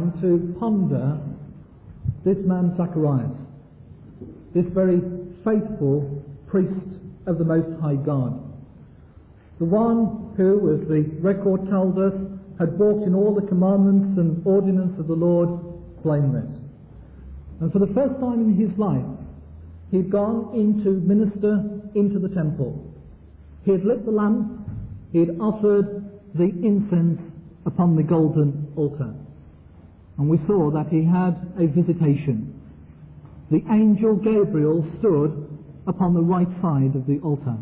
time to ponder this man Zacharias, this very faithful priest of the Most High God. The one who, as the record tells us, had walked in all the commandments and ordinances of the Lord blameless. And for the first time in his life, he had gone in to minister into the temple. He had lit the lamp, he had offered the incense upon the golden altar. And we saw that he had a visitation. The angel Gabriel stood upon the right side of the altar.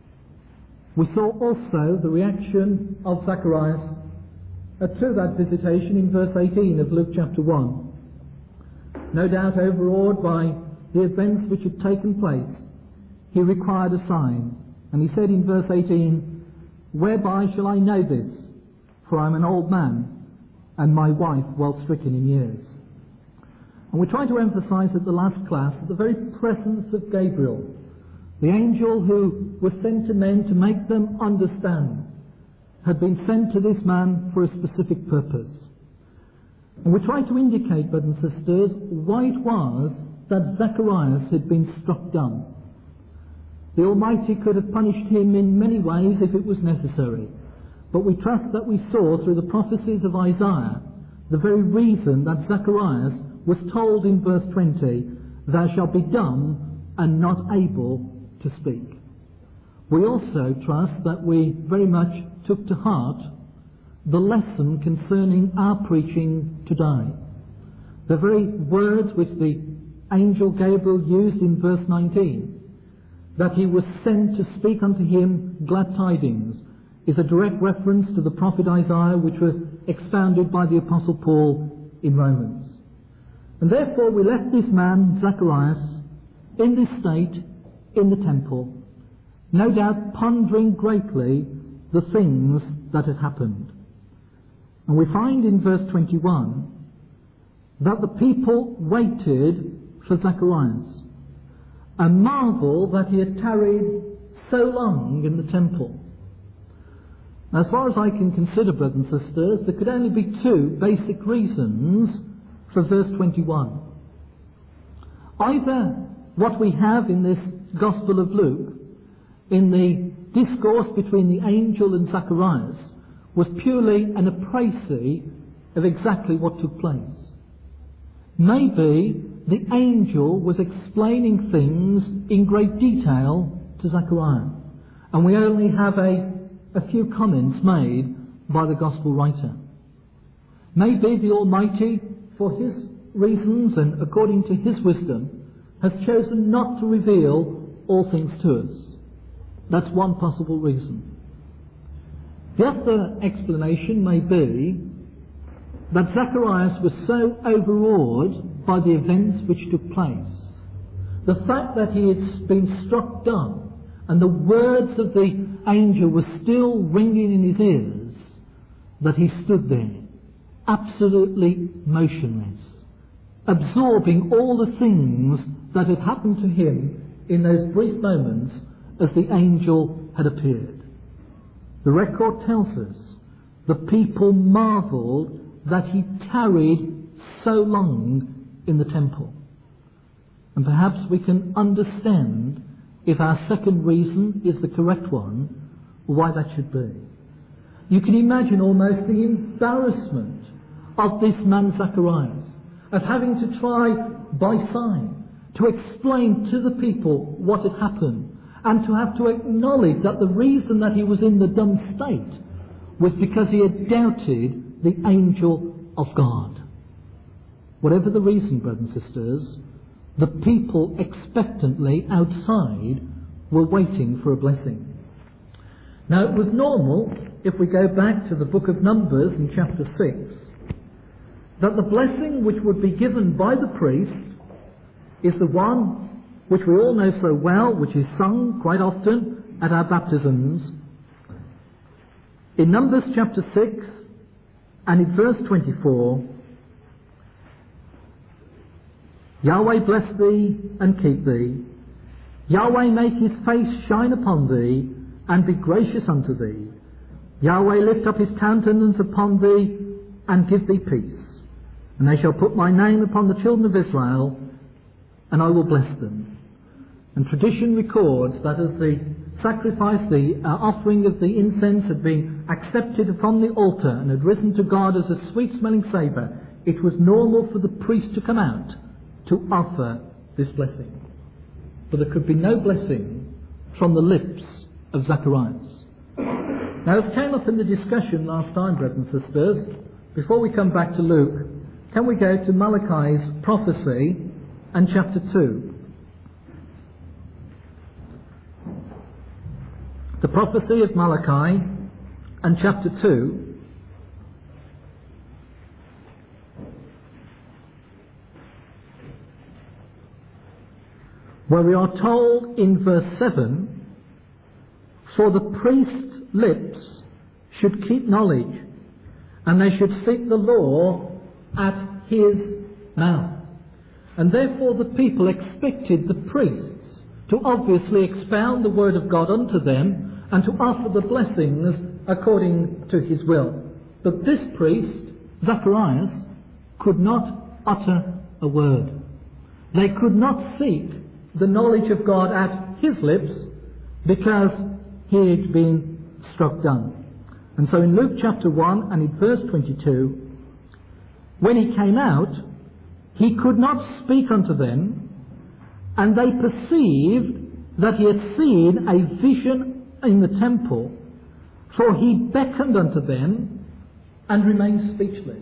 We saw also the reaction of Zacharias to that visitation in verse 18 of Luke chapter 1. No doubt overawed by the events which had taken place, he required a sign. And he said in verse 18, "Whereby shall I know this? For I am an old man, and my wife well stricken in years." And we tried to emphasize at the last class that the very presence of Gabriel, the angel who was sent to men to make them understand, had been sent to this man for a specific purpose. And we tried to indicate, brothers and sisters, why it was that Zacharias had been struck dumb. The Almighty could have punished him in many ways if it was necessary, but we trust that we saw through the prophecies of Isaiah the very reason that Zacharias was told in verse 20, "Thou shalt be dumb and not able to speak." We also trust that we very much took to heart the lesson concerning our preaching today. The very words which the angel Gabriel used in verse 19, that he was sent to speak unto him glad tidings, is a direct reference to the prophet Isaiah, which was expounded by the Apostle Paul in Romans. And therefore we left this man, Zacharias, in this state in the temple, no doubt pondering greatly the things that had happened. And we find in verse 21 that the people waited for Zacharias, and marvel that he had tarried so long in the temple. As far as I can consider, brothers and sisters, there could only be two basic reasons for verse 21. Either what we have in this Gospel of Luke, in the discourse between the angel and Zacharias, was purely an appraisal of exactly what took place. Maybe the angel was explaining things in great detail to Zachariah, and we only have a few comments made by the Gospel writer. Maybe the Almighty, for his reasons and according to his wisdom, has chosen not to reveal all things to us. That's one possible reason. The other explanation may be that Zacharias was so overawed by the events which took place, the fact that he had been struck dumb and the words of the angel were still ringing in his ears, that he stood there absolutely motionless, absorbing all the things that had happened to him in those brief moments as the angel had appeared. The record tells us the people marveled that he tarried so long in the temple. And perhaps we can understand, if our second reason is the correct one, why that should be. You can imagine almost the embarrassment of this man Zacharias, of having to try by sign to explain to the people what had happened, and to have to acknowledge that the reason that he was in the dumb state was because he had doubted the angel of God. Whatever the reason, brothers and sisters, the people expectantly outside were waiting for a blessing. Now it was normal, if we go back to the book of Numbers in chapter 6, that the blessing which would be given by the priest is the one which we all know so well, which is sung quite often at our baptisms. In Numbers chapter 6 and in verse 24, Yahweh bless thee and keep thee. Yahweh make his face shine upon thee and be gracious unto thee. Yahweh lift up his countenance upon thee and give thee peace. And they shall put my name upon the children of Israel, and I will bless them. And tradition records that as the sacrifice, the offering of the incense had been accepted upon the altar and had risen to God as a sweet-smelling savour, it was normal for the priest to come out to offer this blessing. But there could be no blessing from the lips of Zacharias. Now, as came up in the discussion last time, brothers and sisters, before we come back to Luke, can we go to Malachi's prophecy and chapter 2? The prophecy of Malachi and chapter 2. Where we are told in verse 7, for the priest's lips should keep knowledge, and they should seek the law at his mouth. And therefore the people expected the priests to obviously expound the word of God unto them and to offer the blessings according to his will. But this priest, Zacharias, could not utter a word. They could not seek the knowledge of God at his lips because he had been struck dumb. And so in Luke chapter 1 and in verse 22, when he came out, he could not speak unto them, and they perceived that he had seen a vision in the temple, for he beckoned unto them and remained speechless.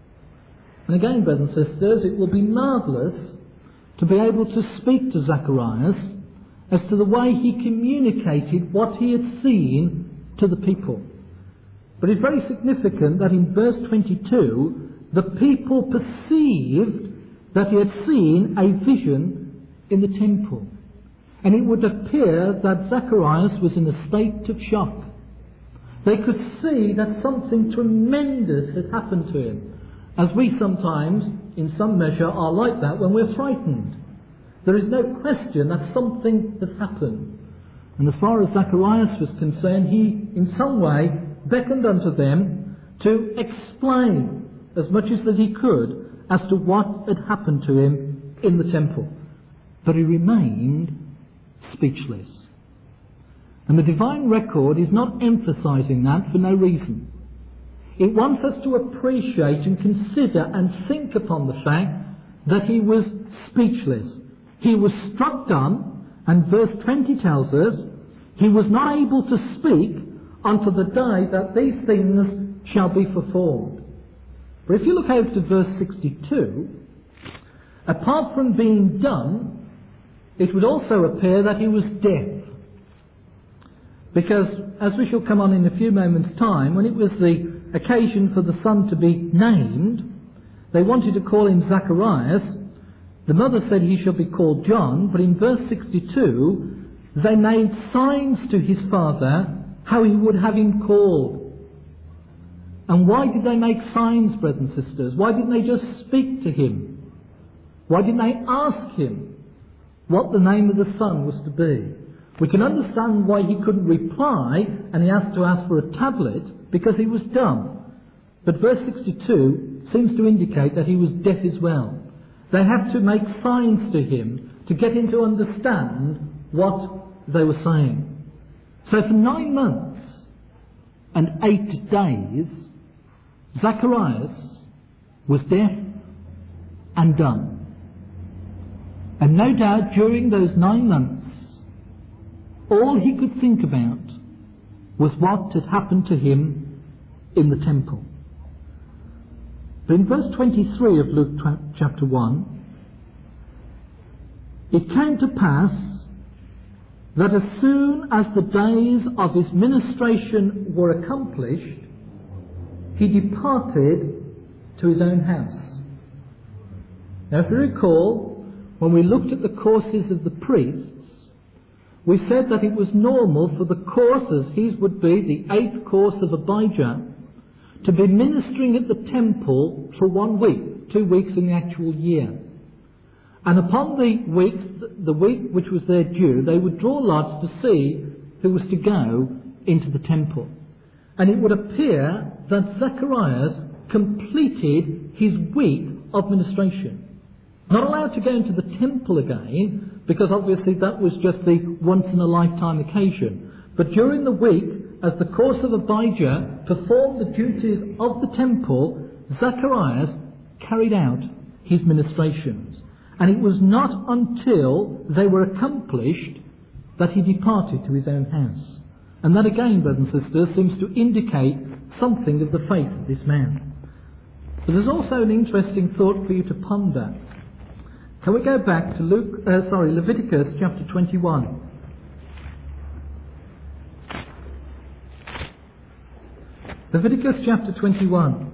And again, brothers and sisters, it will be marvellous to be able to speak to Zacharias as to the way he communicated what he had seen to the people. But it's very significant that in verse 22, the people perceived that he had seen a vision in the temple. And it would appear that Zacharias was in a state of shock. They could see that something tremendous had happened to him, as we sometimes, in some measure, are like that when we're frightened. There is no question that something has happened. And as far as Zacharias was concerned, he, in some way, beckoned unto them to explain as much as that he could as to what had happened to him in the temple. But he remained speechless. And the divine record is not emphasizing that for no reason. It wants us to appreciate and consider and think upon the fact that he was speechless. He was struck dumb, and verse 20 tells us he was not able to speak until the day that these things shall be performed. But if you look over to verse 62, apart from being dumb, it would also appear that he was deaf. Because, as we shall come on in a few moments' time, when it was the occasion for the son to be named, they wanted to call him Zacharias. The mother said he shall be called John, but in verse 62, they made signs to his father how he would have him called. And why did they make signs, brothers and sisters? Why didn't they just speak to him? Why didn't they ask him what the name of the son was to be? We can understand why he couldn't reply and he has to ask for a tablet, because he was dumb. But verse 62 seems to indicate that he was deaf as well. They had to make signs to him to get him to understand what they were saying. So for 9 months and 8 days, Zacharias was deaf and dumb. And no doubt during those 9 months, all he could think about was what had happened to him in the temple. But in verse 23 of Luke chapter 1, it came to pass that as soon as the days of his ministration were accomplished, he departed to his own house. Now, if you recall, when we looked at the courses of the priests, we said that it was normal for the courses, his would be the 8th course of Abijah, to be ministering at the temple for 1 week, 2 weeks in the actual year. And upon the week which was their due, they would draw lots to see who was to go into the temple. And it would appear that Zacharias completed his week of ministration. Not allowed to go into the temple again, because obviously that was just the once-in-a-lifetime occasion. But during the week, as the course of Abijah performed the duties of the temple, Zacharias carried out his ministrations. And it was not until they were accomplished that he departed to his own house. And that again, brothers and sisters, seems to indicate something of the faith of this man. But there's also an interesting thought for you to ponder. Can we go back to Leviticus chapter 21? Leviticus chapter 21.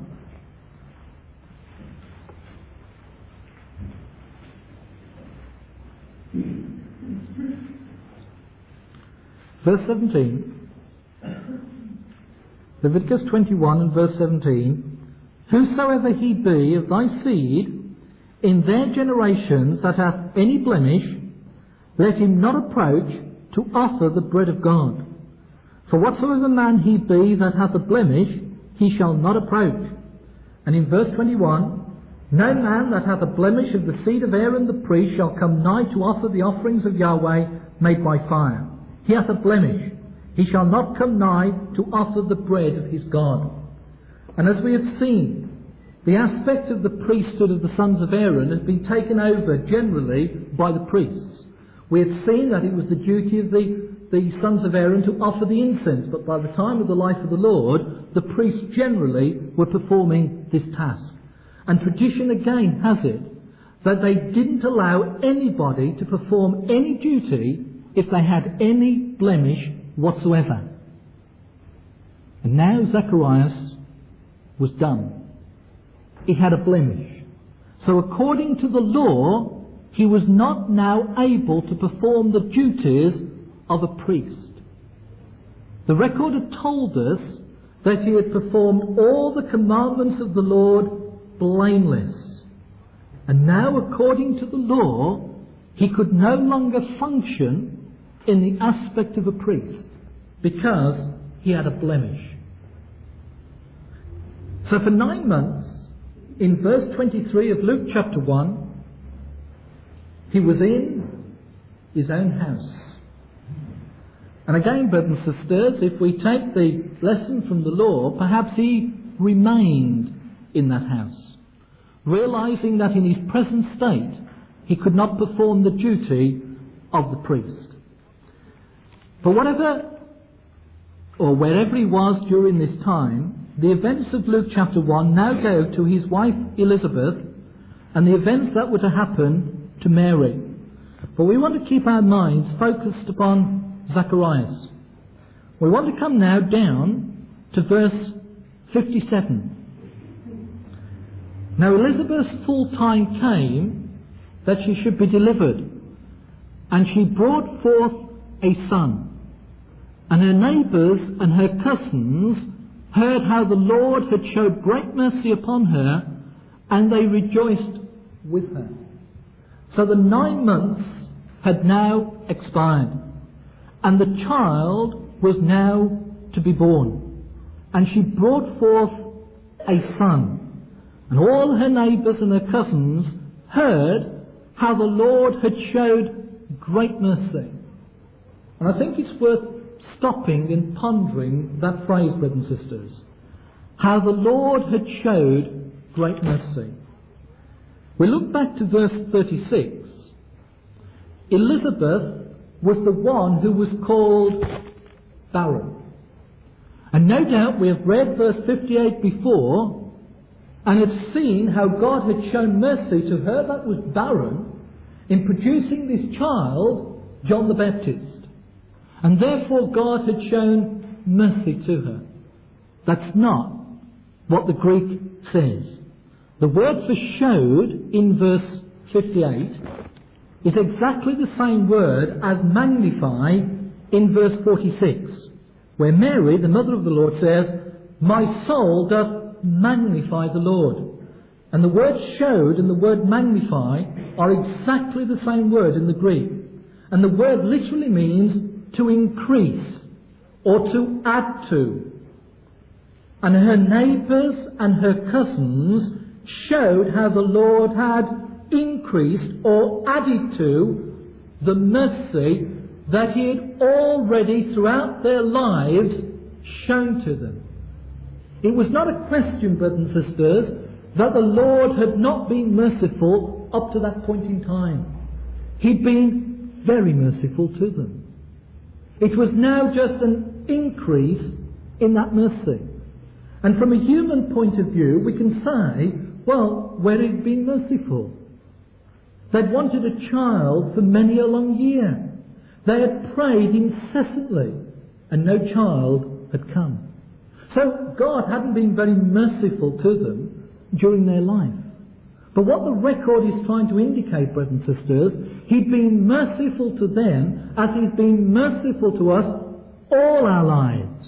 Verse 17. Leviticus 21 and verse 17. Whosoever he be of thy seed in their generations that hath any blemish, let him not approach to offer the bread of God. For whatsoever man he be that hath a blemish, he shall not approach. And in verse 21, no man that hath a blemish of the seed of Aaron the priest shall come nigh to offer the offerings of Yahweh made by fire. He hath a blemish. He shall not come nigh to offer the bread of his God. And as we have seen, the aspect of the priesthood of the sons of Aaron has been taken over generally by the priests. We have seen that it was the duty of the sons of Aaron to offer the incense, but by the time of the life of the Lord, the priests generally were performing this task. And tradition again has it that they didn't allow anybody to perform any duty if they had any blemish whatsoever. And now Zacharias was done. He had a blemish. So according to the law, he was not now able to perform the duties of a priest. The record had told us that he had performed all the commandments of the Lord blameless. And now, according to the law, he could no longer function in the aspect of a priest because he had a blemish. So for 9 months, in verse 23 of Luke chapter 1, he was in his own house. And again, brothers and sisters, if we take the lesson from the law, perhaps he remained in that house, realizing that in his present state he could not perform the duty of the priest. But whatever or wherever he was during this time, the events of Luke chapter 1 now go to his wife Elizabeth and the events that were to happen to Mary. But we want to keep our minds focused upon Zacharias. We want to come now down to verse 57. Now Elizabeth's full time came that she should be delivered, and she brought forth a son. And her neighbours and her cousins heard how the Lord had showed great mercy upon her, and they rejoiced with her. So the 9 months had now expired, and the child was now to be born. And she brought forth a son. And all her neighbours and her cousins heard how the Lord had showed great mercy. And I think it's worth stopping and pondering that phrase, brothers and sisters. How the Lord had showed great mercy. We look back to verse 36. Elizabeth was the one who was called barren. And no doubt we have read verse 58 before and have seen how God had shown mercy to her that was barren in producing this child, John the Baptist. And therefore God had shown mercy to her. That's not what the Greek says. The word for showed in verse 58 is exactly the same word as magnify in verse 46, where Mary, the mother of the Lord, says, "My soul doth magnify the Lord." And the word showed and the word magnify are exactly the same word in the Greek. And the word literally means to increase or to add to. And her neighbours and her cousins showed how the Lord had increased or added to the mercy that he had already throughout their lives shown to them. It was not a question, brothers and sisters, that the Lord had not been merciful up to that point in time. He'd been very merciful to them. It was now just an increase in that mercy. And from a human point of view, we can say, well, where he'd been merciful. They'd wanted a child for many a long year. They had prayed incessantly, and no child had come. So God hadn't been very merciful to them during their life. But what the record is trying to indicate, brothers and sisters, he'd been merciful to them as he's been merciful to us all our lives.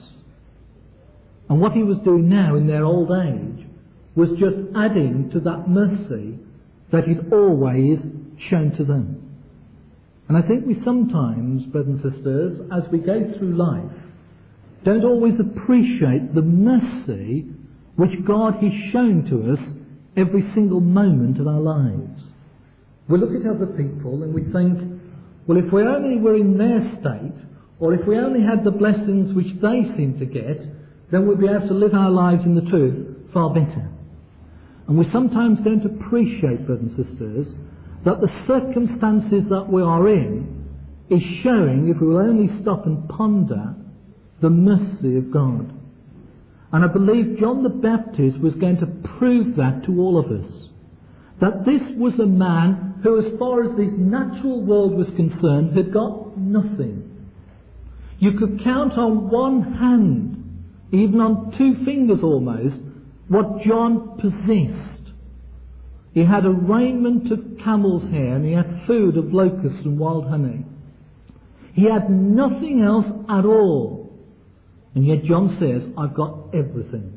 And what he was doing now in their old age was just adding to that mercy that he'd always shown to them. And I think we sometimes, brothers and sisters, as we go through life, don't always appreciate the mercy which God has shown to us every single moment of our lives. We look at other people and we think, well, if we only were in their state, or if we only had the blessings which they seem to get, then we'd be able to live our lives in the truth far better. And we sometimes don't appreciate, brothers and sisters, that the circumstances that we are in is showing, if we will only stop and ponder, the mercy of God. And I believe John the Baptist was going to prove that to all of us. That this was a man who, as far as this natural world was concerned, had got nothing. You could count on one hand, even on two fingers almost, what John possessed. He had a raiment of camel's hair, and he had food of locusts and wild honey. He had nothing else at all. And yet John says, I've got everything.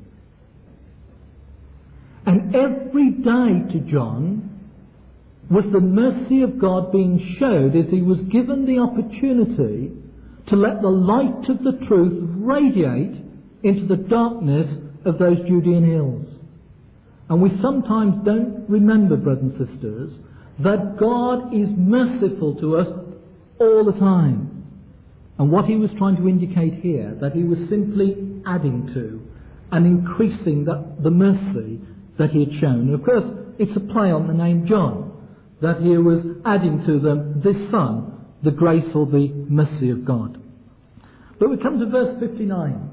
And every day to John was the mercy of God being showed as he was given the opportunity to let the light of the truth radiate into the darkness of those Judean hills. And we sometimes don't remember, brothers and sisters, that God is merciful to us all the time. And what he was trying to indicate here, that he was simply adding to and increasing the mercy that he had shown. And of course, it's a play on the name John, that he was adding to them this son, the grace or the mercy of God. But we come to verse 59.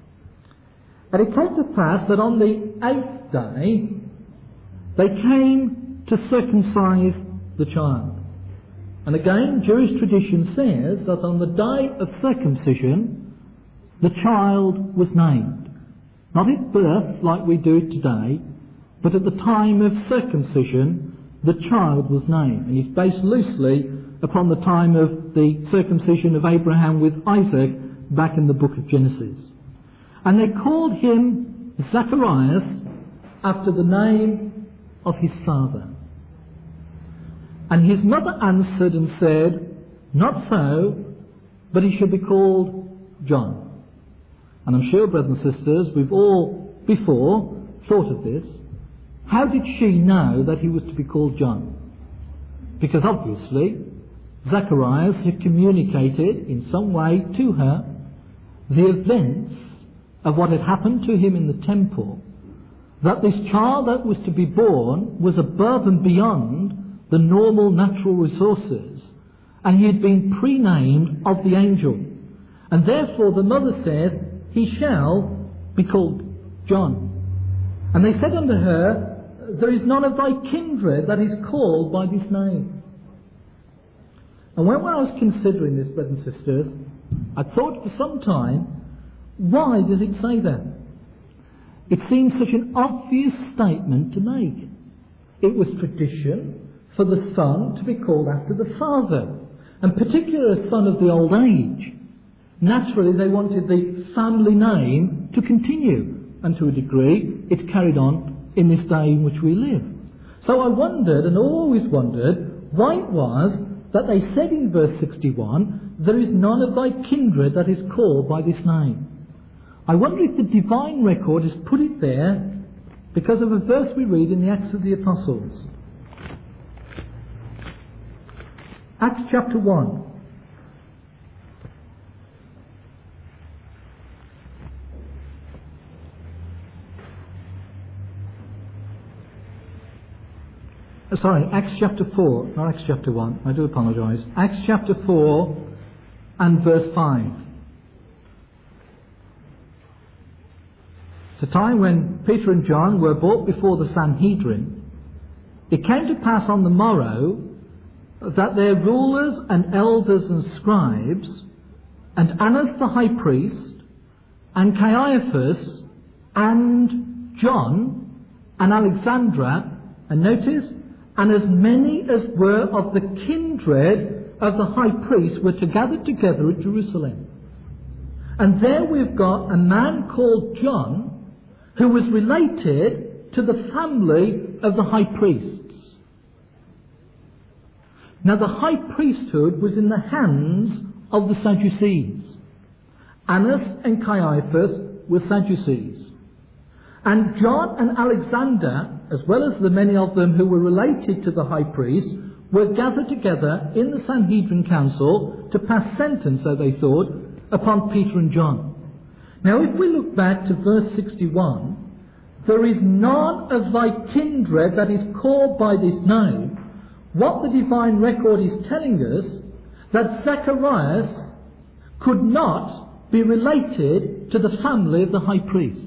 And it came to pass that on the 8th day, they came to circumcise the child. And again, Jewish tradition says that on the day of circumcision, the child was named. Not at birth, like we do today, but at the time of circumcision, the child was named. And it's based loosely upon the time of the circumcision of Abraham with Isaac back in the book of Genesis. And they called him Zacharias after the name of his father. And his mother answered and said, not so, but he should be called John. And I'm sure, brothers and sisters, we've all before thought of this. How did she know that he was to be called John? Because obviously, Zacharias had communicated in some way to her the events of what had happened to him in the temple, that this child that was to be born was above and beyond the normal natural resources, and he had been pre-named of the angel. And therefore the mother said, he shall be called John. And they said unto her, there is none of thy kindred that is called by this name. And when I was considering this, brothers and sisters, I thought for some time, why does it say that? It seems such an obvious statement to make. It was tradition for the son to be called after the father, and particularly a son of the old age. Naturally, they wanted the family name to continue, and to a degree, it's carried on in this day in which we live. So I wondered, and always wondered, why it was that they said in verse 61, there is none of thy kindred that is called by this name. I wonder if the divine record has put it there because of a verse we read in the Acts of the Apostles. Acts chapter 1. Acts chapter 4, not Acts chapter 1, I do apologise. Acts chapter 4 and verse 5. It's a time when Peter and John were brought before the Sanhedrin. It came to pass on the morrow that their rulers and elders and scribes, and Annas the high priest, and Caiaphas, and John, and Alexandra, and notice, and as many as were of the kindred of the high priest were to gather together at Jerusalem. And there we've got a man called John, who was related to the family of the high priests. Now the high priesthood was in the hands of the Sadducees. Annas and Caiaphas were Sadducees. And John and Alexander, as well as the many of them who were related to the high priest, were gathered together in the Sanhedrin council to pass sentence, so they thought, upon Peter and John. Now if we look back to verse 61, there is none of thy kindred that is called by this name. What the divine record is telling us, that Zacharias could not be related to the family of the high priests.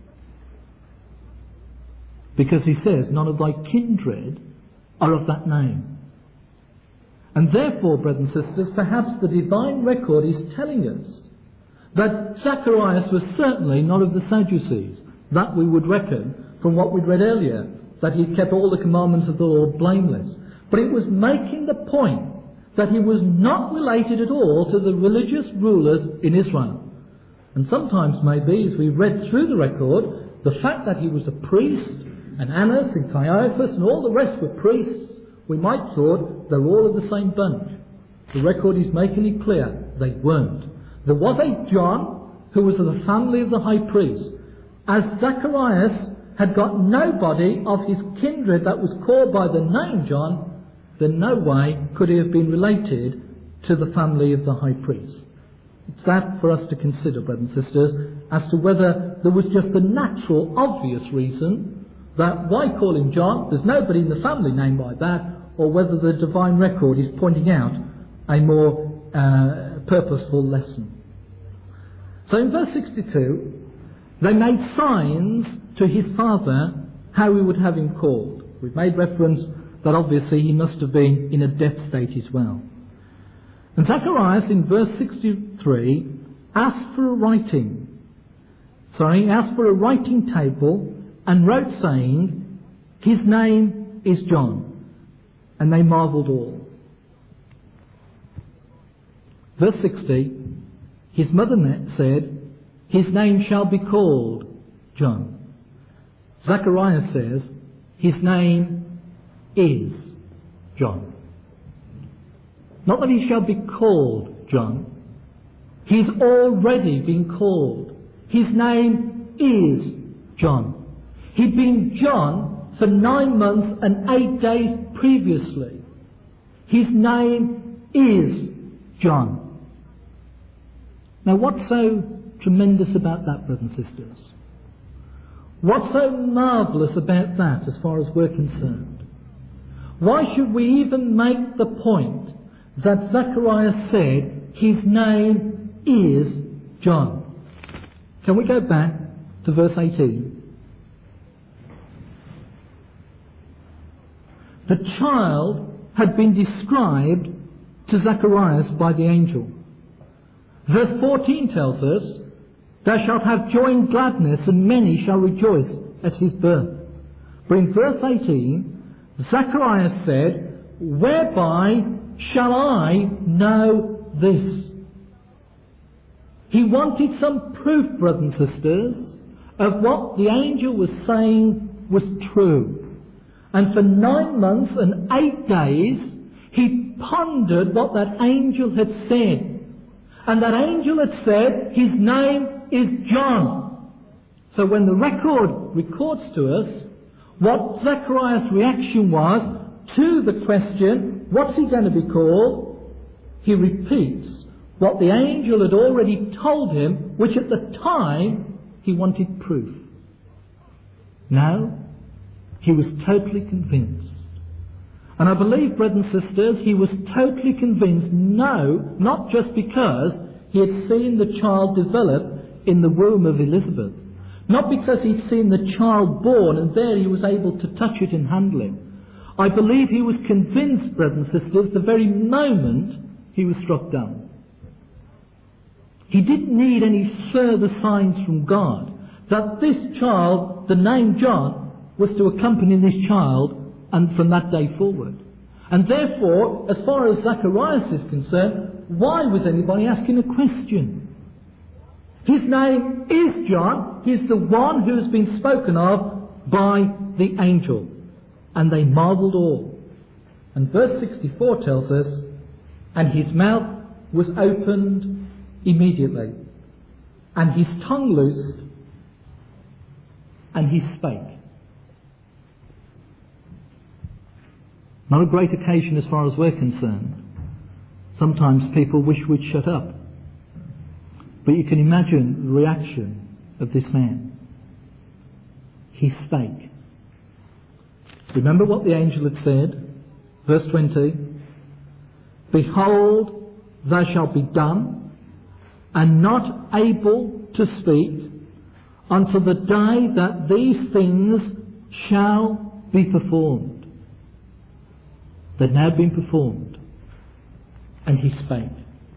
Because he says, none of thy kindred are of that name. And therefore, brothers and sisters, perhaps the divine record is telling us that Zacharias was certainly not of the Sadducees. That we would reckon from what we'd read earlier, that he kept all the commandments of the Lord blameless. But it was making the point that he was not related at all to the religious rulers in Israel. And sometimes maybe, as we read through the record, the fact that he was a priest, and Annas and Caiaphas and all the rest were priests, we might thought they're all of the same bunch. The record is making it clear they weren't. There was a John who was of the family of the high priest. As Zacharias had got nobody of his kindred that was called by the name John, then no way could he have been related to the family of the high priest. It's that for us to consider, brothers and sisters, as to whether there was just a natural, obvious reason that why call him John? There's nobody in the family named by that, or whether the divine record is pointing out a more purposeful lesson. So in verse 62, they made signs to his father how he would have him called. We've made reference that obviously he must have been in a deaf state as well. And Zacharias in verse 63 asked for a writing table and wrote saying, his name is John. And they marvelled all. Verse 60, his mother said, his name shall be called John. Zacharias says, his name is John. Not that he shall be called John. He's already been called. His name is John. He'd been John for 9 months and 8 days previously. His name is John. Now what's so tremendous about that, brothers and sisters? What's so marvellous about that as far as we're concerned? Why should we even make the point that Zacharias said his name is John? Can we go back to verse 18? The child had been described to Zacharias by the angel. Verse 14 tells us, thou shalt have joy and gladness, and many shall rejoice at his birth. But in verse 18, Zacharias said, whereby shall I know this? He wanted some proof, brothers and sisters, of what the angel was saying was true. And for 9 months and 8 days, he pondered what that angel had said. And that angel had said, his name is John. So when the record records to us what Zechariah's reaction was to the question, what's he going to be called? He repeats what the angel had already told him, which at the time he wanted proof. Now, he was totally convinced. And I believe, brothers and sisters, he was totally convinced, no, not just because he had seen the child develop in the womb of Elizabeth, not because he'd seen the child born and there he was able to touch it and handle it. I believe he was convinced, brothers and sisters, the very moment he was struck down. He didn't need any further signs from God that this child, the name John, was to accompany this child and from that day forward. And therefore, as far as Zacharias is concerned, why was anybody asking a question? His name is John. He's the one who has been spoken of by the angel. And they marvelled all. And verse 64 tells us, and his mouth was opened immediately, and his tongue loosed, and he spake. Not a great occasion as far as we're concerned. Sometimes people wish we'd shut up. But you can imagine the reaction of this man. He spake. Remember what the angel had said? Verse 20. Behold, thou shalt be dumb, and not able to speak, until the day that these things shall be performed. They'd now been performed. And he spake.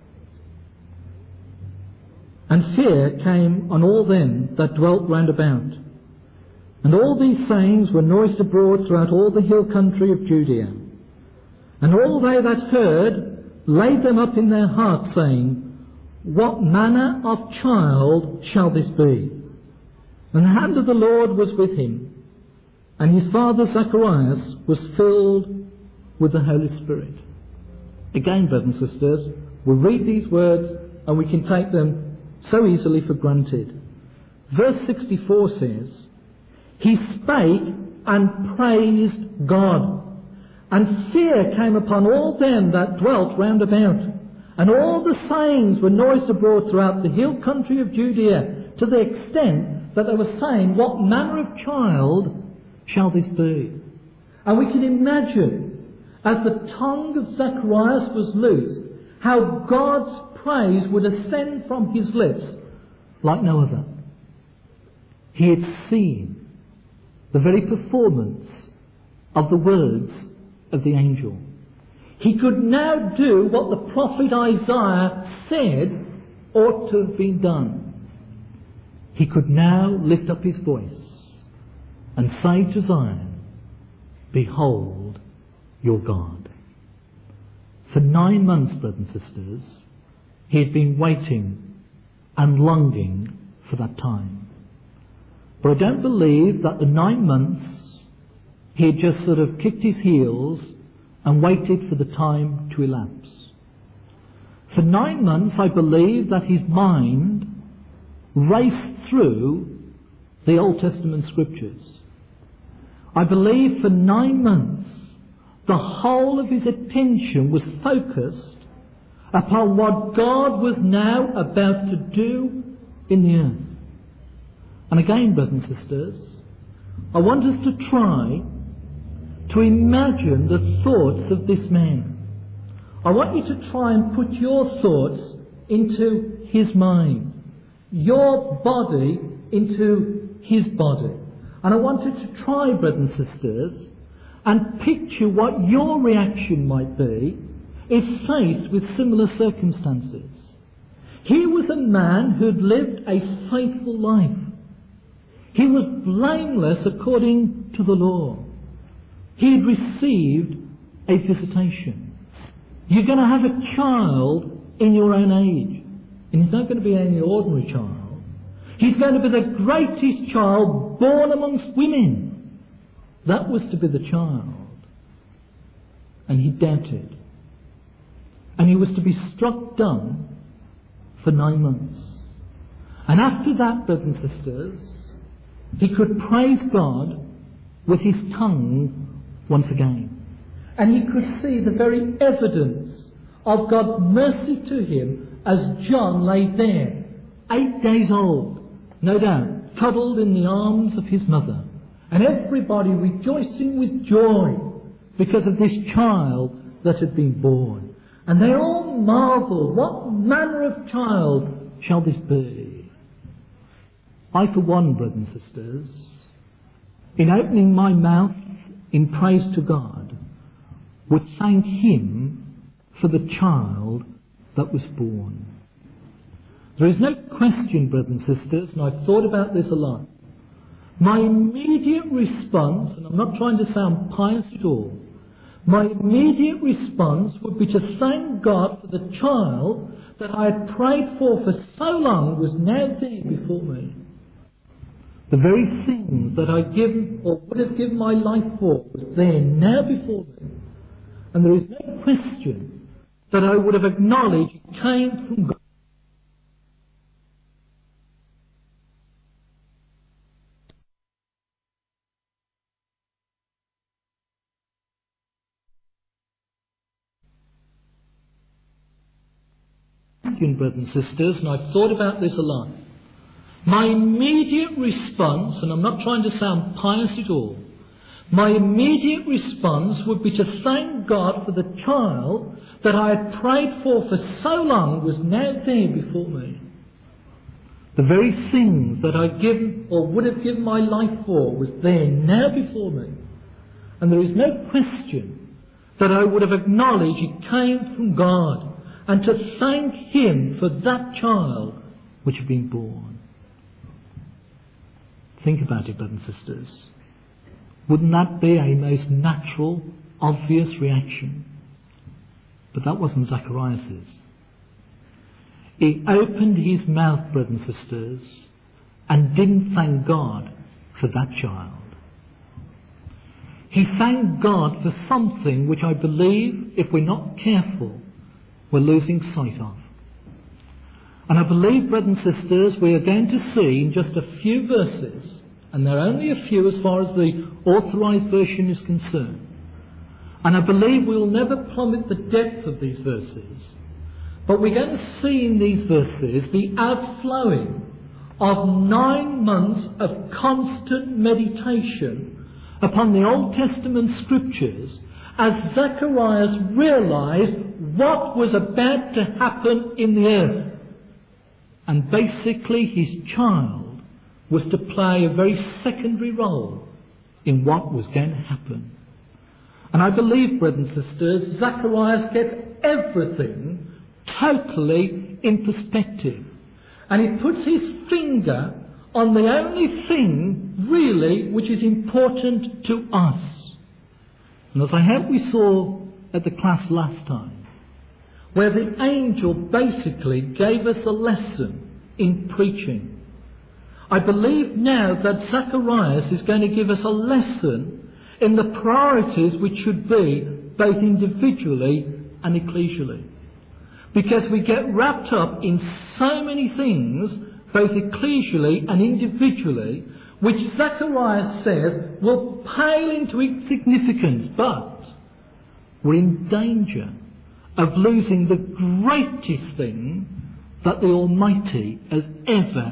And fear came on all them that dwelt round about. And all these sayings were noised abroad throughout all the hill country of Judea. And all they that heard laid them up in their hearts, saying, What manner of child shall this be? And the hand of the Lord was with him, and his father Zacharias was filled with the Holy Spirit. Again, brothers and sisters, we read these words and we can take them so easily for granted. Verse 64 says, He spake and praised God, and fear came upon all them that dwelt round about. And all the sayings were noised abroad throughout the hill country of Judea, to the extent that they were saying, What manner of child shall this be? And we can imagine, as the tongue of Zacharias was loosed, how God's praise would ascend from his lips like no other. He had seen the very performance of the words of the angel. He could now do what the prophet Isaiah said ought to have been done. He could now lift up his voice and say to Zion, Behold your God. For 9 months, brothers and sisters, he had been waiting and longing for that time. But I don't believe that the 9 months he had just sort of kicked his heels and waited for the time to elapse. For 9 months, I believe that his mind raced through the Old Testament scriptures. I believe for 9 months, the whole of his attention was focused upon what God was now about to do in the earth. And again, brothers and sisters, I want us to try to imagine the thoughts of this man. I want you to try and put your thoughts into his mind, your body into his body. And I want you to try, brothers and sisters, and picture what your reaction might be if faced with similar circumstances. He was a man who had lived a faithful life. He was blameless according to the law. He had received a visitation. You're going to have a child in your own age. And he's not going to be any ordinary child. He's going to be the greatest child born amongst women. That was to be the child. And he doubted. And he was to be struck dumb for 9 months. And after that, brothers and sisters, he could praise God with his tongue once again. And he could see the very evidence of God's mercy to him as John lay there, 8 days old, no doubt, cuddled in the arms of his mother, and everybody rejoicing with joy because of this child that had been born. And they all marvelled, what manner of child shall this be? I, for one, brothers and sisters, in opening my mouth in praise to God, would thank him for the child that was born. There is no question, brothers and sisters, and I've thought about this a lot, my immediate response, and I'm not trying to sound pious at all, my immediate response would be to thank God for the child that I had prayed for so long was now there before me. The very things that I'd given or would have given my life for was there now before me. And there is no question that I would have acknowledged it came from God. Brothers and sisters, and I've thought about this a lot. My immediate response, and I'm not trying to sound pious at all, my immediate response would be to thank God for the child that I had prayed for so long was now there before me. The very things that I'd given or would have given my life for was there now before me. And there is no question that I would have acknowledged it came from God, and to thank him for that child which had been born. Think about it, brothers and sisters. Wouldn't that be a most natural, obvious reaction? But that wasn't Zacharias's. He opened his mouth, brothers and sisters, and didn't thank God for that child. He thanked God for something which I believe, if we're not careful, we're losing sight of. And I believe, brothers and sisters, we are going to see in just a few verses, and there are only a few as far as the authorised version is concerned, and I believe we will never plummet the depth of these verses, but we're going to see in these verses the outflowing of 9 months of constant meditation upon the Old Testament scriptures as Zacharias realised what was about to happen in the earth. And basically his child was to play a very secondary role in what was going to happen. And I believe, brothers and sisters, Zacharias gets everything totally in perspective. And he puts his finger on the only thing, really, which is important to us. And as I hope we saw at the class last time, where the angel basically gave us a lesson in preaching, I believe now that Zacharias is going to give us a lesson in the priorities which should be both individually and ecclesially. Because we get wrapped up in so many things, both ecclesially and individually, which Zacharias says will pale into insignificance, but we're in danger of losing the greatest thing that the Almighty has ever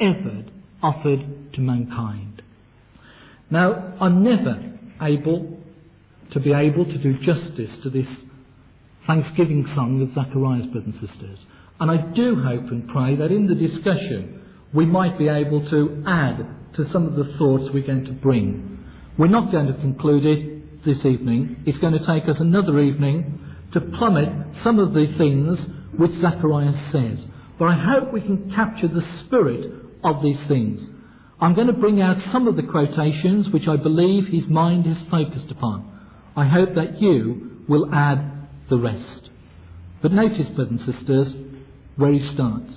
offered to mankind. Now, I'm never able to do justice to this Thanksgiving song of Zacharias, brothers and sisters. And I do hope and pray that in the discussion we might be able to add to some of the thoughts we're going to bring. We're not going to conclude it this evening. It's going to take us another evening to plummet some of the things which Zacharias says. But I hope we can capture the spirit of these things. I'm going to bring out some of the quotations which I believe his mind is focused upon. I hope that you will add the rest. But notice, brothers and sisters, where he starts.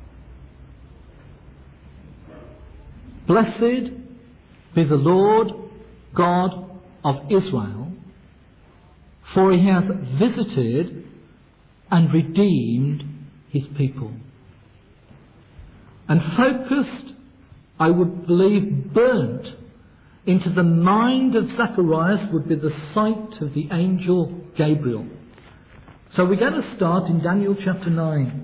Blessed be the Lord God of Israel, for he hath visited and redeemed his people, and focused I would believe, burnt into the mind of Zacharias would be the sight of the angel Gabriel. So we're going to start in Daniel chapter 9.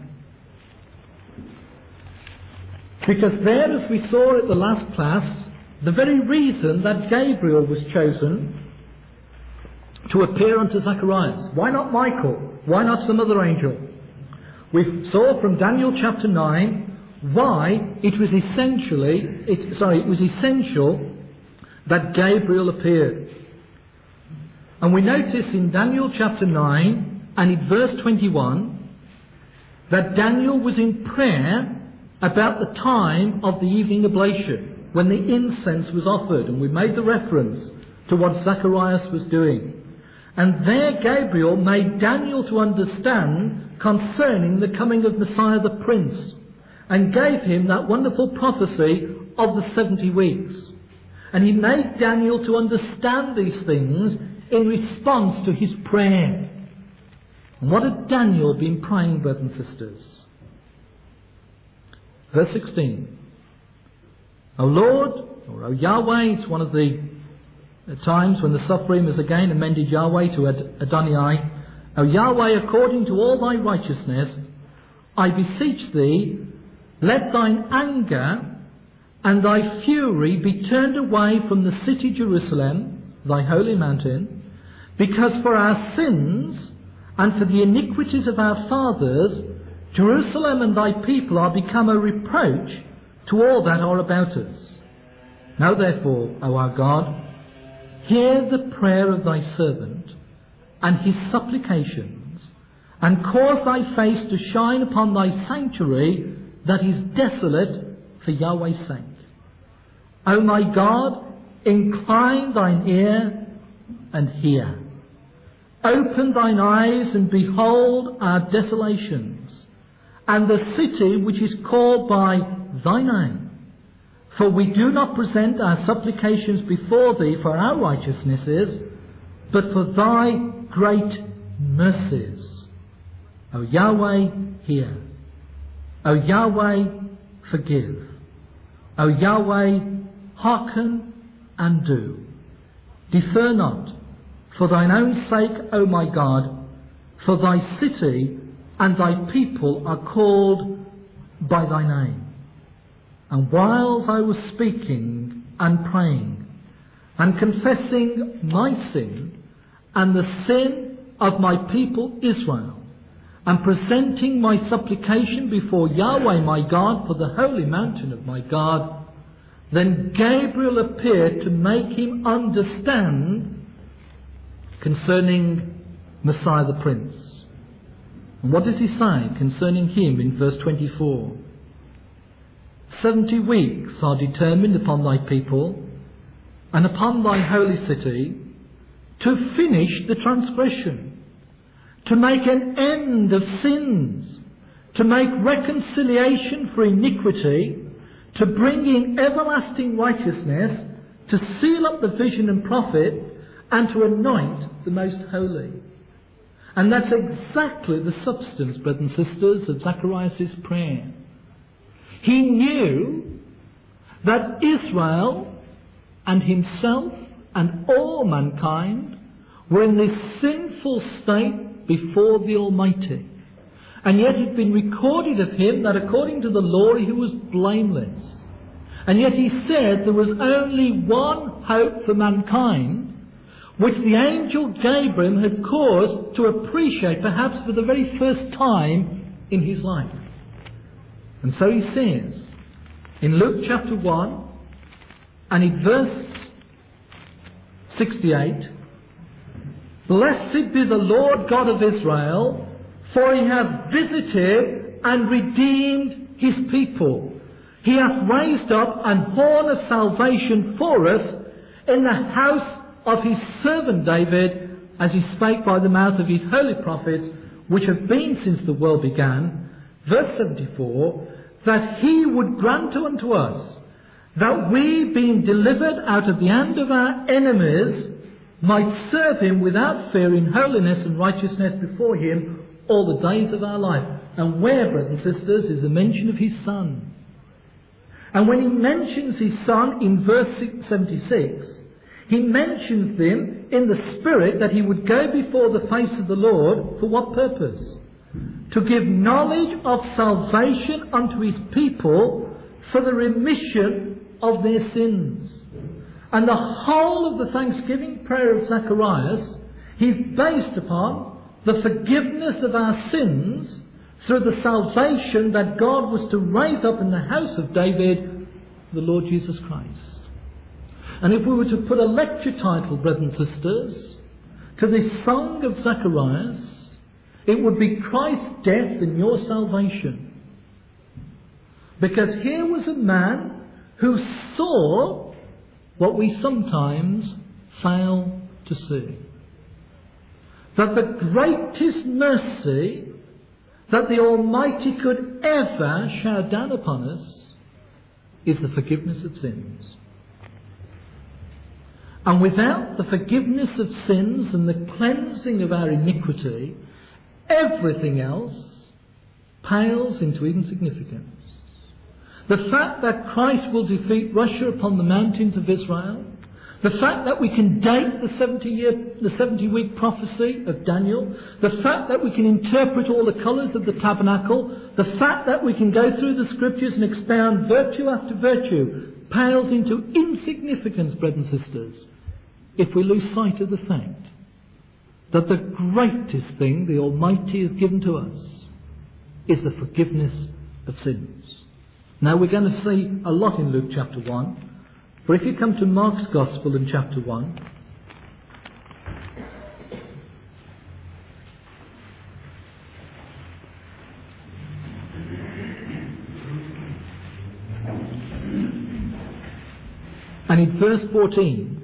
Because there, as we saw at the last class, the very reason that Gabriel was chosen to appear unto Zacharias. Why not Michael? Why not some other angel? We saw from Daniel chapter 9 why it was essential that Gabriel appeared. And we notice in Daniel chapter 9 and in verse 21 that Daniel was in prayer about the time of the evening oblation, when the incense was offered, and we made the reference to what Zacharias was doing. And there Gabriel made Daniel to understand concerning the coming of Messiah the Prince, and gave him that wonderful prophecy of the 70 weeks. And he made Daniel to understand these things in response to his prayer. And what had Daniel been praying, brothers and sisters? Verse 16. O Lord, or O Yahweh, it's one of the times when the Sopherim has again amended Yahweh to Adonai. O Yahweh, according to all thy righteousness, I beseech thee, let thine anger and thy fury be turned away from the city Jerusalem, thy holy mountain, because for our sins and for the iniquities of our fathers, Jerusalem and thy people are become a reproach to all that are about us. Now therefore, O our God, hear the prayer of thy servant and his supplications, and cause thy face to shine upon thy sanctuary that is desolate for Yahweh's sake. O my God, incline thine ear and hear. Open thine eyes and behold our desolations, and the city which is called by thy name. For we do not present our supplications before thee for our righteousnesses, but for thy great mercies. O Yahweh, hear. O Yahweh, forgive. O Yahweh, hearken and do. Defer not, for thine own sake, O my God, for thy city and thy people are called by thy name. And while I was speaking and praying and confessing my sin and the sin of my people Israel, and presenting my supplication before Yahweh my God for the holy mountain of my God, then Gabriel appeared to make him understand concerning Messiah the Prince. And what does he say concerning him in verse 24? 70 weeks are determined upon thy people and upon thy holy city to finish the transgression, to make an end of sins, to make reconciliation for iniquity, to bring in everlasting righteousness, to seal up the vision and prophet, and to anoint the most holy. And that's exactly the substance, brothers and sisters, of Zacharias' prayer. He knew that Israel and himself and all mankind were in this sinful state before the Almighty. And yet it had been recorded of him that according to the law he was blameless. And yet he said there was only one hope for mankind, which the angel Gabriel had caused to appreciate perhaps for the very first time in his life. And so he says in Luke chapter 1 and in verse 68, Blessed be the Lord God of Israel, for he hath visited and redeemed his people. He hath raised up an horn of salvation for us in the house of his servant David, as he spake by the mouth of his holy prophets, which have been since the world began. Verse 74, that he would grant unto us, that we, being delivered out of the hand of our enemies, might serve him without fear in holiness and righteousness before him all the days of our life. And where, brothers and sisters, is the mention of his Son. And when he mentions his son in verse 76, he mentions them in the spirit that he would go before the face of the Lord for what purpose? To give knowledge of salvation unto his people for the remission of their sins. And the whole of the thanksgiving prayer of Zacharias is based upon the forgiveness of our sins through the salvation that God was to raise up in the house of David, the Lord Jesus Christ. And if we were to put a lecture title, brothers and sisters, to this song of Zacharias, it would be Christ's death and your salvation. Because here was a man who saw what we sometimes fail to see. That the greatest mercy that the Almighty could ever shower down upon us is the forgiveness of sins. And without the forgiveness of sins and the cleansing of our iniquity, everything else pales into insignificance. The fact that Christ will defeat Russia upon the mountains of Israel, the fact that we can date the 70-week prophecy of Daniel, the fact that we can interpret all the colours of the tabernacle, the fact that we can go through the scriptures and expound virtue after virtue, pales into insignificance, brothers and sisters, if we lose sight of the fact that the greatest thing the Almighty has given to us is the forgiveness of sins. Now we're going to see a lot in Luke chapter 1. But if you come to Mark's Gospel in chapter 1, and in verse 14,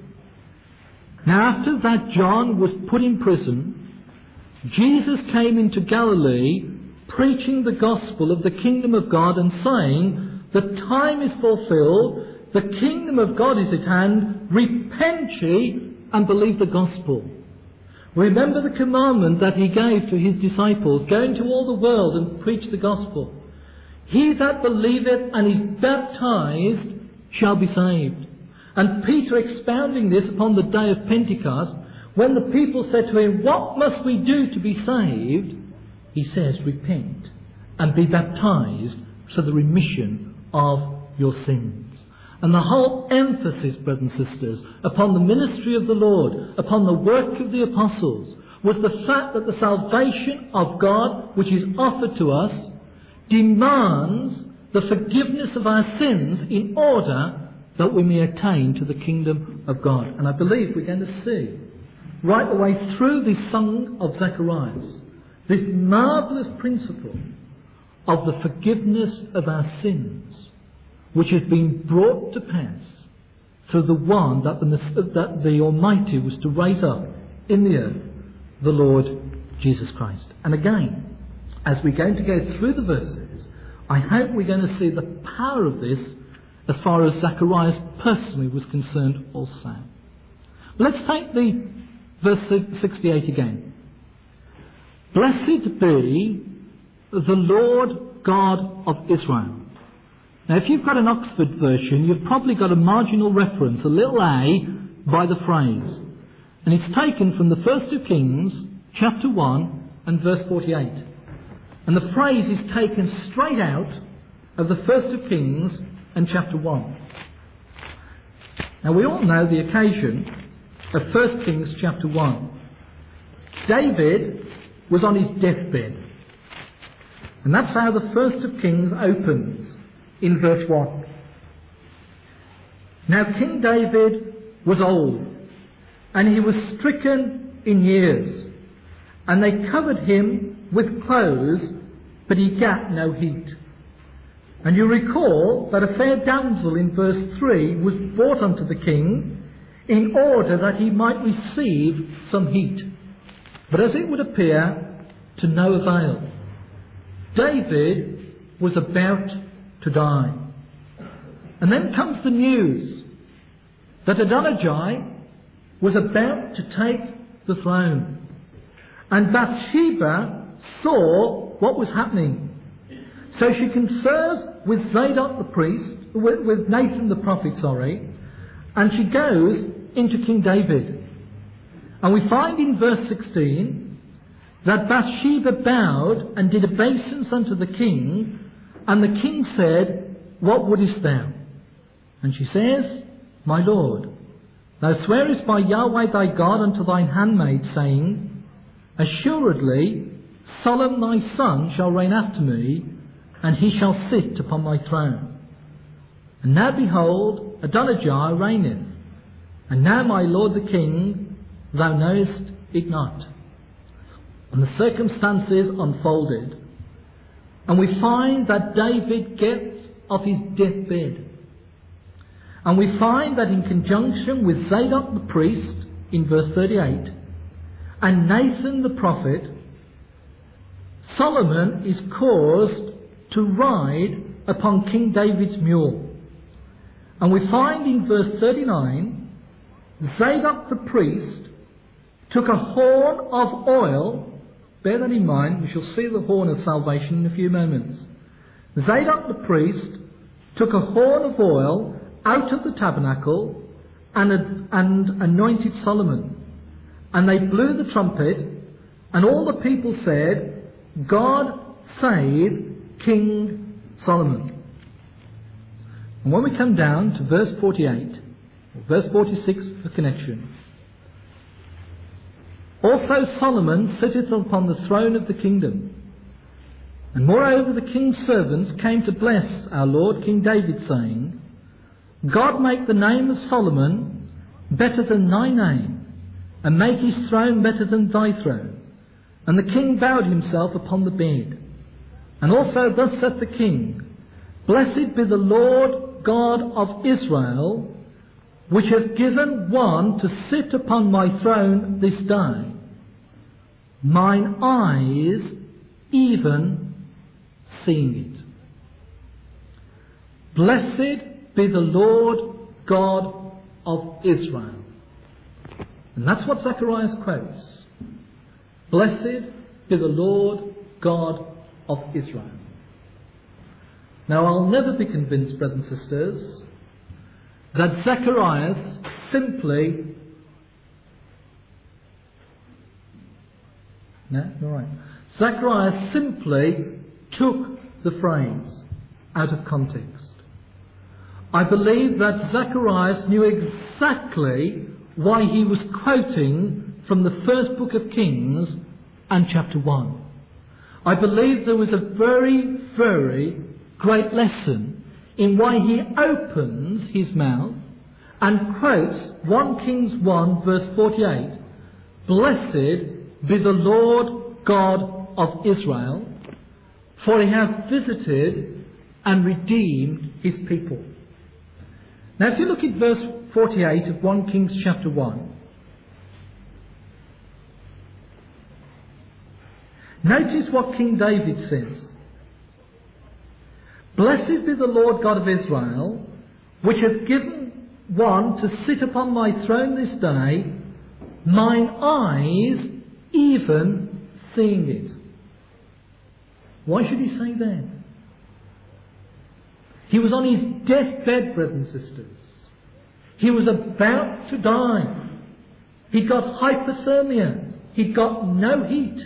now after that John was put in prison, Jesus came into Galilee, preaching the gospel of the kingdom of God and saying, the time is fulfilled, the kingdom of God is at hand, repent ye and believe the gospel. Remember the commandment that he gave to his disciples, go into all the world and preach the gospel. He that believeth and is baptized shall be saved. And Peter, expounding this upon the day of Pentecost, when the people said to him, what must we do to be saved? He says, repent and be baptized for the remission of your sins. And the whole emphasis, brothers and sisters, upon the ministry of the Lord, upon the work of the apostles, was the fact that the salvation of God, which is offered to us, demands the forgiveness of our sins in order that we may attain to the kingdom of God. And I believe we're going to see, right the way through this song of Zacharias, this marvellous principle of the forgiveness of our sins, which has been brought to pass through the one that the Almighty was to raise up in the earth, the Lord Jesus Christ. And again, as we're going to go through the verses, I hope we're going to see the power of this as far as Zacharias personally was concerned also. Let's take the verse 68 again. Blessed be the Lord God of Israel. Now if you've got an Oxford version, you've probably got a marginal reference, a little a, by the phrase. And it's taken from the 1 Kings, chapter 1 and verse 48. And the phrase is taken straight out of the 1 Kings and chapter 1. Now we all know the occasion of 1 Kings chapter 1. David was on his deathbed. And that's how the 1 Kings opens in verse 1. Now King David was old, and he was stricken in years, and they covered him with clothes, but he gat no heat. And you recall that a fair damsel in verse 3 was brought unto the king in order that he might receive some heat. But as it would appear, to no avail. David was about to die. And then comes the news that Adonijah was about to take the throne. And Bathsheba saw what was happening. So she confers with Zadok the priest, with Nathan the prophet, and she goes into King David. And we find in verse 16 that Bathsheba bowed and did obeisance unto the king, and the king said, What wouldest thou? And she says, My lord, thou swearest by Yahweh thy God unto thine handmaid, saying, Assuredly Solomon thy son shall reign after me, and he shall sit upon my throne. And now behold, Adonijah reigneth, and now my lord the king, thou knowest it not. And the circumstances unfolded, and we find that David gets off his deathbed. And we find that in conjunction with Zadok the priest, in verse 38, and Nathan the prophet, Solomon is caused to ride upon King David's mule. And we find in verse 39, Zadok the priest took a horn of oil. Bear that in mind, we shall see the horn of salvation in a few moments. Zadok the priest took a horn of oil out of the tabernacle and anointed Solomon. And they blew the trumpet, and all the people said, God save King Solomon. And when we come down to verse 48, or verse 46 for connection, also Solomon sitteth upon the throne of the kingdom. And moreover the king's servants came to bless our Lord King David, saying, God make the name of Solomon better than thy name, and make his throne better than thy throne. And the king bowed himself upon the bed. And also thus saith the king, Blessed be the Lord God of Israel, which hath given one to sit upon my throne this day. Mine eyes even seeing it. Blessed be the Lord God of Israel. And that's what Zacharias quotes. Blessed be the Lord God of Israel. Now, I'll never be convinced, brothers and sisters, that Zacharias simply... No? All right. Zacharias simply took the phrase out of context. I believe that Zacharias knew exactly why he was quoting from the first book of Kings and chapter 1. I believe there was a very, very great lesson in why he opens his mouth and quotes 1 Kings 1 verse 48, Blessed be the Lord God of Israel, for he hath visited and redeemed his people. Now if you look at verse 48 of 1 Kings chapter 1, notice what King David says. Blessed be the Lord God of Israel, which hath given one to sit upon my throne this day, mine eyes even seeing it. Why should he say that? He was on his deathbed, brothers and sisters. He was about to die. He'd got hypothermia. He'd got no heat.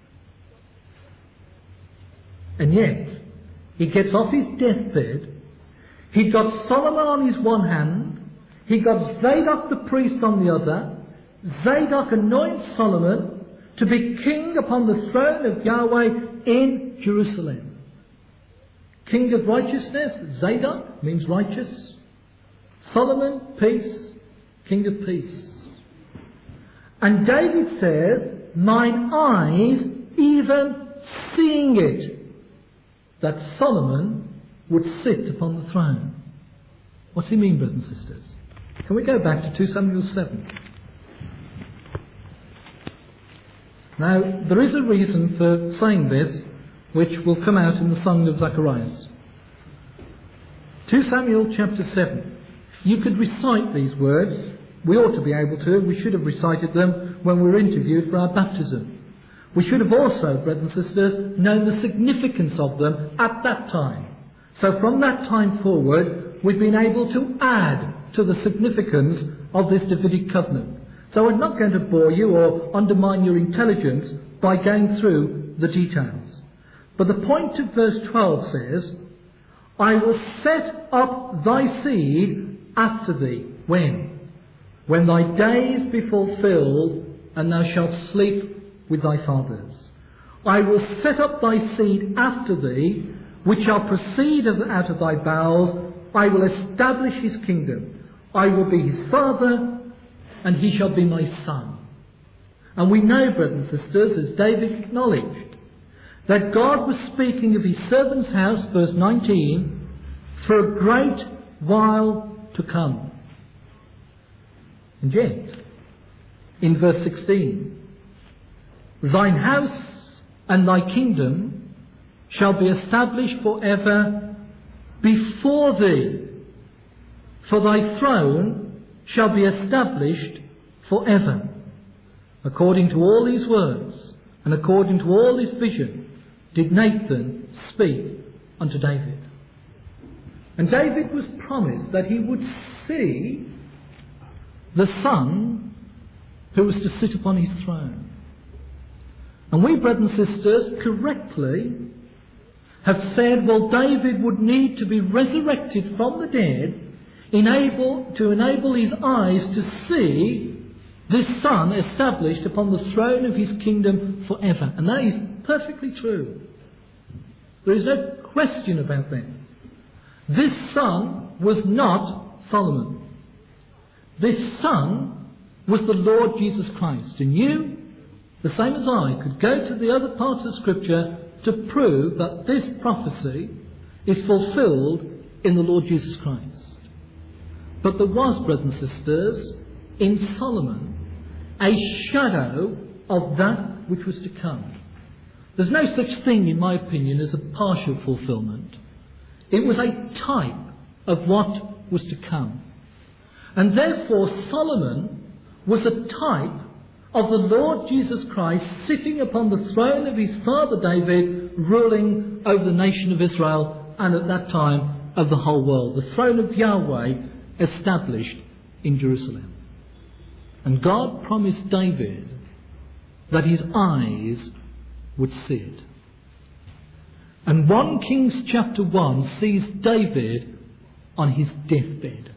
And yet, he gets off his deathbed. He'd got Solomon on his one hand. He got Zadok the priest on the other. Zadok anoints Solomon to be king upon the throne of Yahweh in Jerusalem. King of righteousness, Zadok means righteous. Solomon, peace, king of peace. And David says, mine eyes even seeing it, that Solomon would sit upon the throne. What's he mean, brothers and sisters? Can we go back to 2 Samuel 7? Now, there is a reason for saying this, which will come out in the Song of Zacharias. 2 Samuel chapter 7. You could recite these words. We ought to be able to. We should have recited them when we were interviewed for our baptism. We should have also, brothers and sisters, known the significance of them at that time. So from that time forward, we've been able to add to the significance of this Davidic covenant. So I'm not going to bore you or undermine your intelligence by going through the details. But the point of verse 12 says, I will set up thy seed after thee. When? When thy days be fulfilled, and thou shalt sleep with thy fathers. I will set up thy seed after thee, which shall proceed out of thy bowels. I will establish his kingdom. I will be his father, and he shall be my son. And we know, brothers and sisters, as David acknowledged, that God was speaking of his servant's house, verse 19, for a great while to come. And yet, in verse 16, thine house and thy kingdom shall be established forever before thee, for thy throne shall be established forever. According to all these words, and according to all this vision, did Nathan speak unto David. And David was promised that he would see the son who was to sit upon his throne. And we, brothers and sisters, correctly have said, well, David would need to be resurrected from the dead to enable his eyes to see this son established upon the throne of his kingdom forever. And that is perfectly true. There is no question about that. This son was not Solomon. This son was the Lord Jesus Christ. And you, the same as I, could go to the other parts of Scripture to prove that this prophecy is fulfilled in the Lord Jesus Christ. But there was, brothers and sisters, in Solomon, a shadow of that which was to come. There's no such thing, in my opinion, as a partial fulfillment. It was a type of what was to come. And therefore Solomon was a type of the Lord Jesus Christ sitting upon the throne of his father David, ruling over the nation of Israel, and at that time of the whole world. The throne of Yahweh established in Jerusalem. And God promised David that his eyes would see it. And 1 Kings chapter 1 sees David on his deathbed.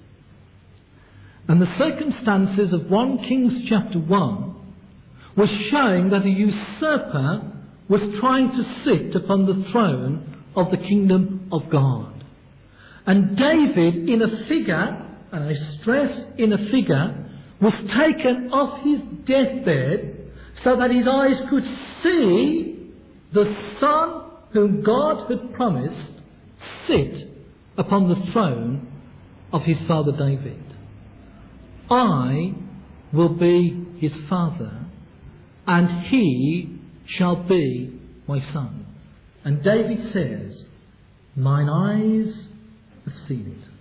And the circumstances of 1 Kings chapter 1 was showing that a usurper was trying to sit upon the throne of the kingdom of God. And David, in a figure, and I stress in a figure, was taken off his deathbed so that his eyes could see the son whom God had promised sit upon the throne of his father David. I will be his father, and he shall be my son. And David says, mine eyes have seen it.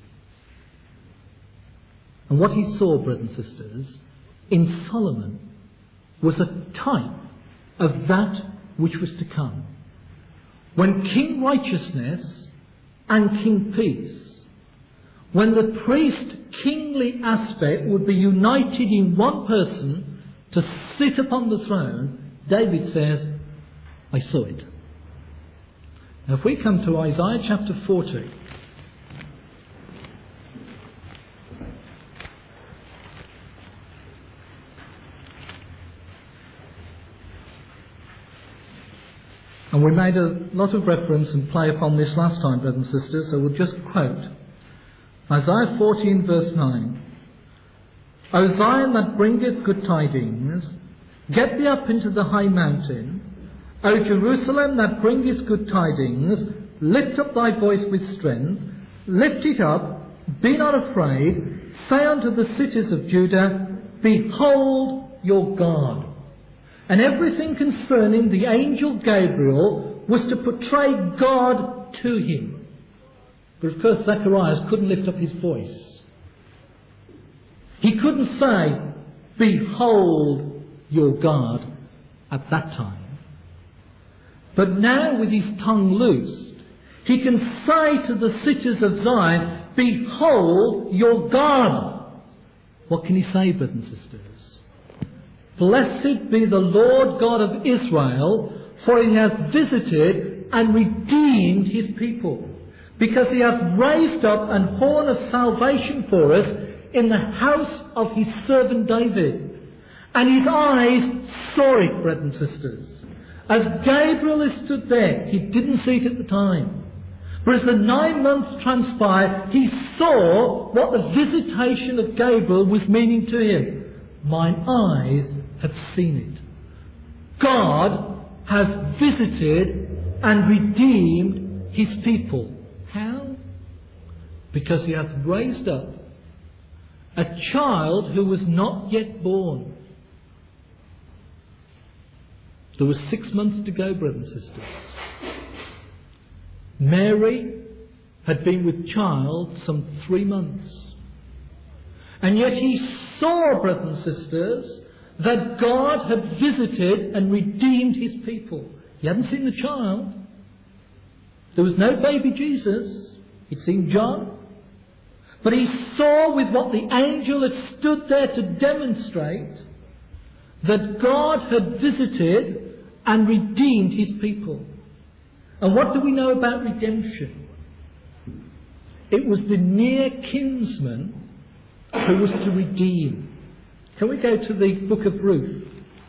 And what he saw, brothers and sisters, in Solomon was a type of that which was to come. When King Righteousness and King Peace, when the priest-kingly aspect would be united in one person to sit upon the throne, David says, I saw it. Now if we come to Isaiah chapter 40, and we made a lot of reference and play upon this last time, brothers and sisters, so we'll just quote Isaiah 14 verse 9. O Zion that bringeth good tidings, get thee up into the high mountain. O Jerusalem that bringest good tidings, lift up thy voice with strength, lift it up, be not afraid, say unto the cities of Judah, behold your God. And everything concerning the angel Gabriel was to portray God to him. But of course Zacharias couldn't lift up his voice. He couldn't say, behold your God at that time. But now with his tongue loosed, he can say to the cities of Zion, behold your God. What can he say, brothers and sisters? Blessed be the Lord God of Israel, for he has visited and redeemed his people, because he hath raised up an horn of salvation for us in the house of his servant David. And his eyes saw it, brothers and sisters. As Gabriel stood there, he didn't see it at the time. But as the 9 months transpired, he saw what the visitation of Gabriel was meaning to him. Mine eyes have seen it. God has visited and redeemed his people. How? Because he hath raised up a child who was not yet born. There was 6 months to go, brothers and sisters. Mary had been with child some 3 months. And yet he saw, brothers and sisters, that God had visited and redeemed his people. He hadn't seen the child. There was no baby Jesus. He'd seen John. But he saw with what the angel had stood there to demonstrate that God had visited and redeemed his people. And what do we know about redemption? It was the near kinsman who was to redeem. Can we go to the book of Ruth?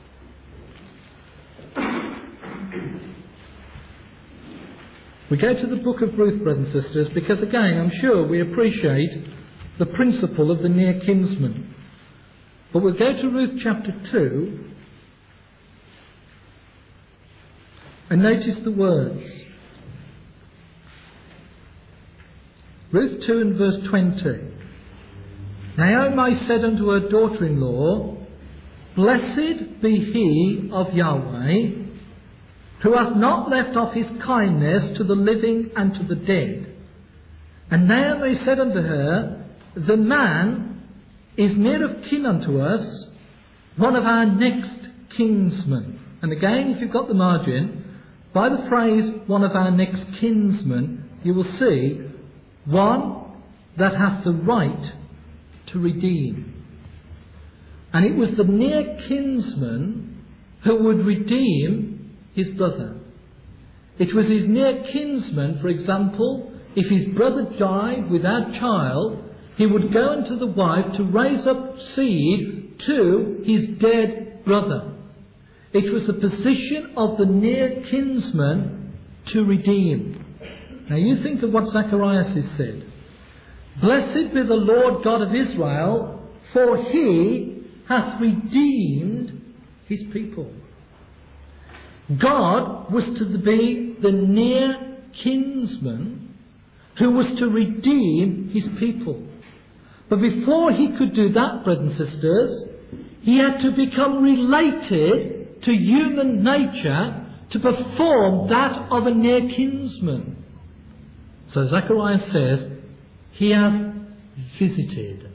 We go to the book of Ruth, brothers and sisters, because again, I'm sure we appreciate the principle of the near kinsman. But we'll go to Ruth chapter 2 and notice the words. Ruth 2 and verse 20. Naomi said unto her daughter-in-law, Blessed be he of Yahweh, who hath not left off his kindness to the living and to the dead. And Naomi said unto her, The man is near of kin unto us, one of our next kinsmen. And again, if you've got the margin, by the phrase, one of our next kinsmen, you will see one that hath the right to redeem. And it was the near kinsman who would redeem his brother. It was his near kinsman, for example, if his brother died without child, he would go unto the wife to raise up seed to his dead brother. It was the position of the near kinsman to redeem. Now you think of what Zacharias has said. Blessed be the Lord God of Israel, for he hath redeemed his people. God was to be the near kinsman who was to redeem his people. But before he could do that, brothers and sisters, he had to become related to human nature to perform that of a near kinsman. So Zacharias says, he hath visited.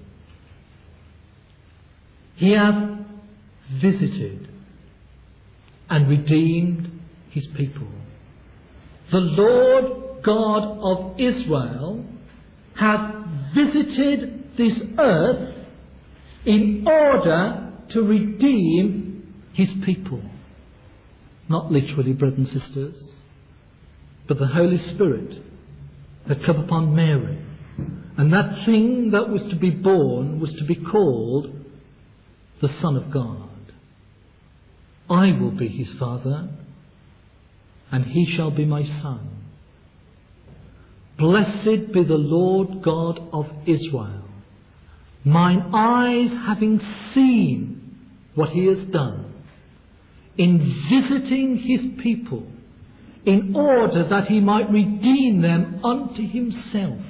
He hath visited and redeemed his people. The Lord God of Israel hath visited this earth in order to redeem his people. Not literally, brothers and sisters, but the Holy Spirit had come upon Mary. And that thing that was to be born was to be called the Son of God. I will be his father, and he shall be my son. Blessed be the Lord God of Israel, mine eyes having seen what he has done in visiting his people, in order that he might redeem them unto himself.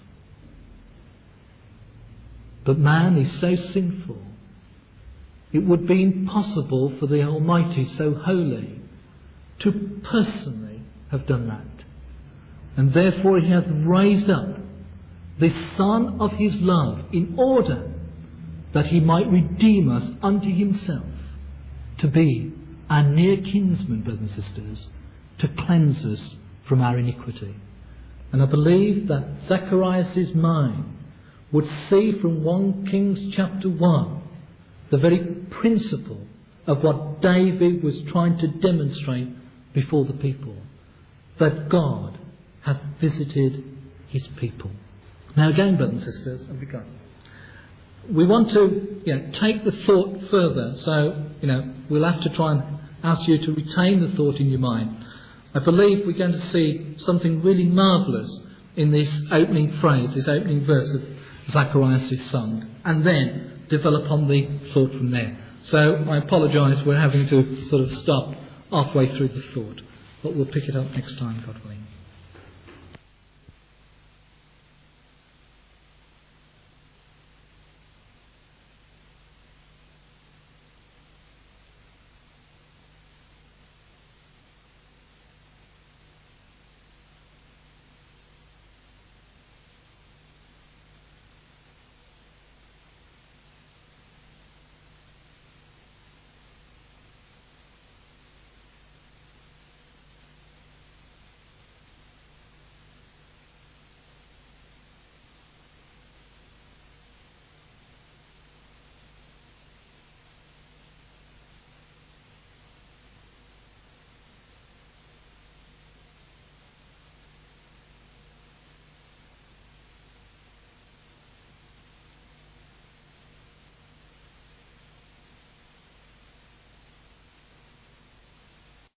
But man is so sinful, it would be impossible for the Almighty, so holy, to personally have done that. And therefore he hath raised up the Son of his love in order that he might redeem us unto himself, to be our near kinsman, brothers and sisters, to cleanse us from our iniquity. And I believe that Zacharias' mind would see from 1 Kings chapter 1 the very principle of what David was trying to demonstrate before the people, that God hath visited his people. Now again, brothers and sisters, have we got? We want to take the thought further, so we'll have to try and ask you to retain the thought in your mind. I believe we're going to see something really marvellous in this opening phrase, this opening verse of Zacharias' song, and then develop on the thought from there. So I apologise, we're having to sort of stop halfway through the thought, but we'll pick it up next time, God willing.